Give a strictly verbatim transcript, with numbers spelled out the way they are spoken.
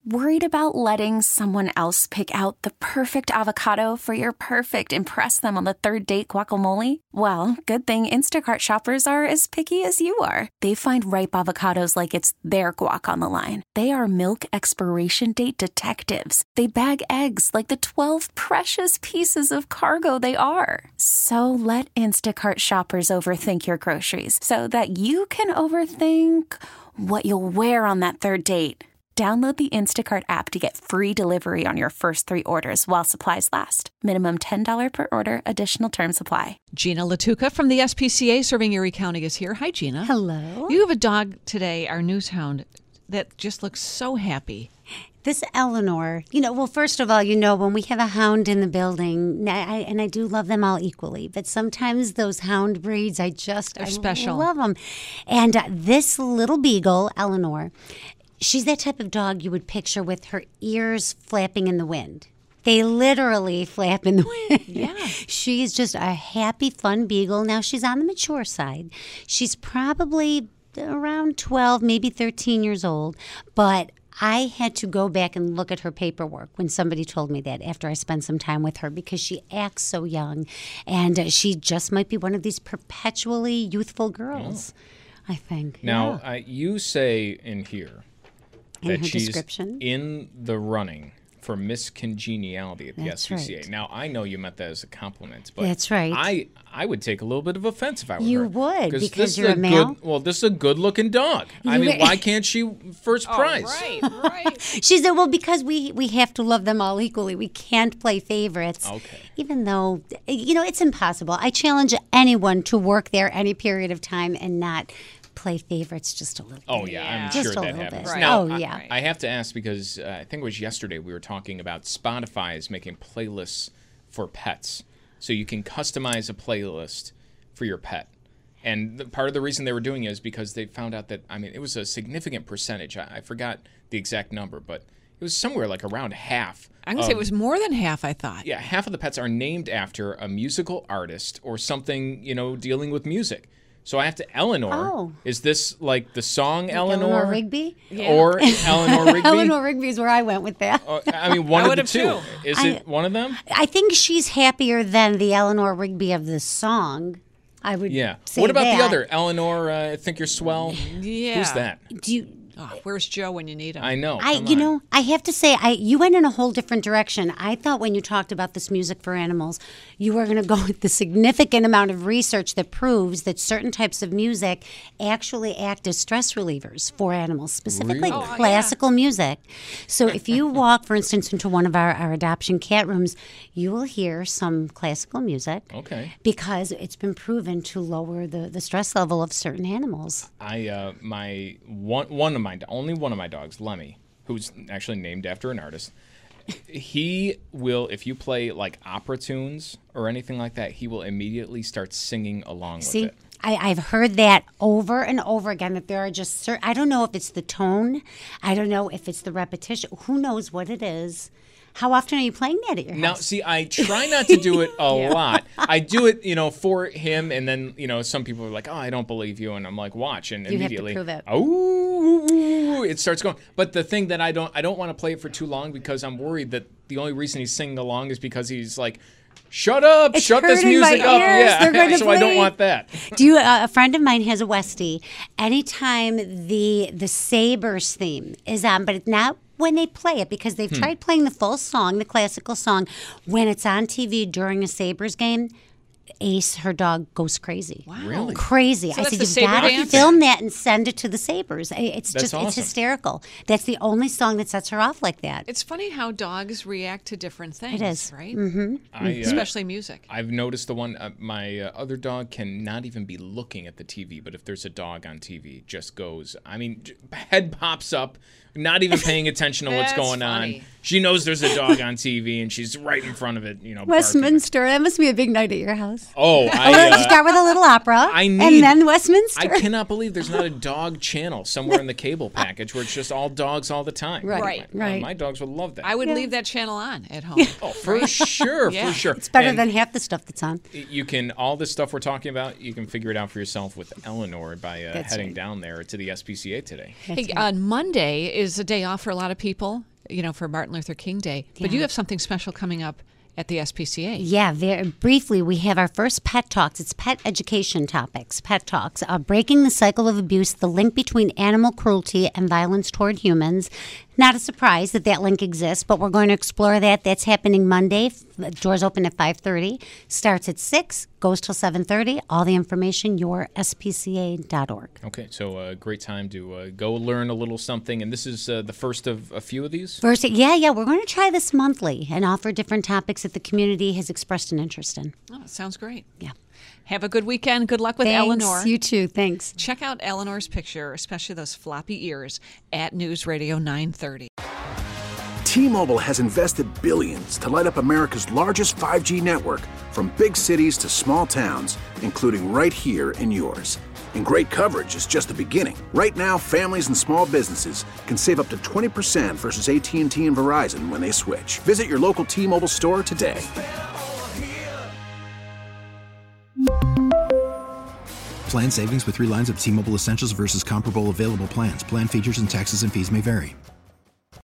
Worried about letting someone else pick out the perfect avocado for your perfect impress them on the third date guacamole? Well, good thing Instacart shoppers are as picky as you are. They find ripe avocados like it's their guac on the line. They are milk expiration date detectives. They bag eggs like the twelve precious pieces of cargo they are. So let Instacart shoppers overthink your groceries so that you can overthink what you'll wear on that third date. Download the Instacart app to get free delivery on your first three orders while supplies last. Minimum ten dollars per order. Additional terms apply. Gina Latuca from the S P C A serving Erie County is here. Hi, Gina. Hello. You have a dog today, our newshound, that just looks so happy. This Eleanor, you know, well, first of all, you know, when we have a hound in the building, I, and I do love them all equally, but sometimes those hound breeds, I just They're I special. love them. And uh, this little beagle, Eleanor, she's that type of dog you would picture with her ears flapping in the wind. They literally flap in the wind. Yeah. She's just a happy, fun beagle. Now, she's on the mature side. She's probably around twelve, maybe thirteen years old. But I had to go back and look at her paperwork when somebody told me that after I spent some time with her because she acts so young. And uh, she just might be one of these perpetually youthful girls, oh. I think. Now, yeah. uh, you say in here in that her she's description? in the running for Miss Congeniality at the That's S P C A. right. Now, I know you meant that as a compliment, but That's right. I I would take a little bit of offense if I were You her. would, because this you're is a male? Good, well, this is a good-looking dog. I You mean, would- why can't she first prize? Oh, right, right. She said, well, because we, we have to love them all equally. We can't play favorites. Okay. Even though, you know, it's impossible. I challenge anyone to work there any period of time and not play favorites just a little bit. Oh, yeah, Yeah. I'm Just sure a that little happens. bit. Right. Now, Oh, I- yeah. Right. I have to ask because uh, I think it was yesterday we were talking about Spotify is making playlists for pets. So you can customize a playlist for your pet. And the, part of the reason they were doing it is because they found out that, I mean, it was a significant percentage. I, I forgot the exact number, but it was somewhere like around half. I'm going to say of- it was more than half, I thought. Yeah, half of the pets are named after a musical artist or something, you know, dealing with music. So I have to, Eleanor, Oh. is this like the song Eleanor? Eleanor Rigby? Or Eleanor Rigby? Eleanor Rigby is where I went with that. Uh, I mean, one I of the would've two. too. Is I- it one of them? I think she's happier than the Eleanor Rigby of the song. I would Yeah. say What about that. the other? Eleanor, uh, I think you're swell. Yeah. Who's that? Do you... Oh, where's Joe when you need him? I know. I, come you on. know, I have to say, I you went in a whole different direction. I thought when you talked about this music for animals, you were going to go with the significant amount of research that proves that certain types of music actually act as stress relievers for animals, specifically Really? Oh, classical music. So if you walk, for instance, into one of our, our adoption cat rooms, you will hear some classical music. Okay. Because it's been proven to lower the, the stress level of certain animals. I uh, my one one of my only one of my dogs, Lemmy, who's actually named after an artist. He will, if you play like opera tunes or anything like that, he will immediately start singing along See, with it. I, I've heard that over and over again, that there are just certain, I don't know if it's the tone, I don't know if it's the repetition, who knows what it is. How often are you playing that at your Now, house? see, I try not to do it a lot. I do it, you know, for him, and then, you know, some people are like, "Oh, I don't believe you," and I'm like, "Watch," and You have to immediately, prove it. oh, it starts going. But the thing that I don't, I don't want to play it for too long because I'm worried that the only reason he's singing along is because he's like, "Shut up, It's shut this hurting my music up," ears. yeah. They're gonna so I don't play. want that. Do you? Uh, a friend of mine has a Westie. Anytime the the Sabres theme is on, but it's not when they play it because they've Hmm. tried playing the full song, the classical song, when it's on T V during a Sabres game. Ace, her dog, goes crazy. Wow. Really? Crazy. So I that's said, the you've Sabre got to dance? film that and send it to the Sabres. I- It's That's just, it's awesome. hysterical. That's the only song that sets her off like that. It's funny how dogs react to different things, is. right? Mm-hmm. I, uh, Especially music. I've noticed the one, uh, my uh, other dog can not even be looking at the T V, but if there's a dog on T V, just goes, I mean, j- head pops up, not even paying attention to what's That's going funny. on. She knows there's a dog on T V, and she's right in front of it, you know, barking. Westminster. That must be a big night at your house. Oh, I, Well, you uh, start with a little opera, I and need- then Westminster. I cannot believe there's not a dog channel somewhere in the cable package where it's just all dogs all the time. Right, Right. My, right. My dogs would love that. I would Yeah. leave that channel on at home. Oh, for sure, Yeah. for sure. It's better And than half the stuff that's on. you can, all this stuff we're talking about, you can figure it out for yourself with Eleanor by uh, That's heading right. down there to the S P C A today. Hey, on Monday is a day off for a lot of people. you know, for Martin Luther King Day. Yeah. But you have something special coming up at the S P C A. Yeah, very briefly, we have our first Pet Talks. It's pet education topics, Pet Talks. Uh, breaking the cycle of abuse, the link between animal cruelty and violence toward humans. Not a surprise that that link exists, but we're going to explore that. That's happening Monday. Doors open at five thirty. Starts at six, goes till seven thirty. All the information, your S P C A dot org. Okay, so a uh, great time to uh, go learn a little something. And this is uh, the first of a few of these? First, yeah, yeah. We're going to try this monthly and offer different topics that the community has expressed an interest in. Oh, it sounds great. Yeah. Have a good weekend. Good luck with Thanks. Eleanor. You too. Thanks. Check out Eleanor's picture, especially those floppy ears, at News Radio nine thirty. T-Mobile has invested billions to light up America's largest five G network, from big cities to small towns, including right here in yours. And great coverage is just the beginning. Right now, families and small businesses can save up to twenty percent versus A T and T and Verizon when they switch. Visit your local T-Mobile store today. Plan savings with three lines of T-Mobile Essentials versus comparable available plans. Plan features and taxes and fees may vary.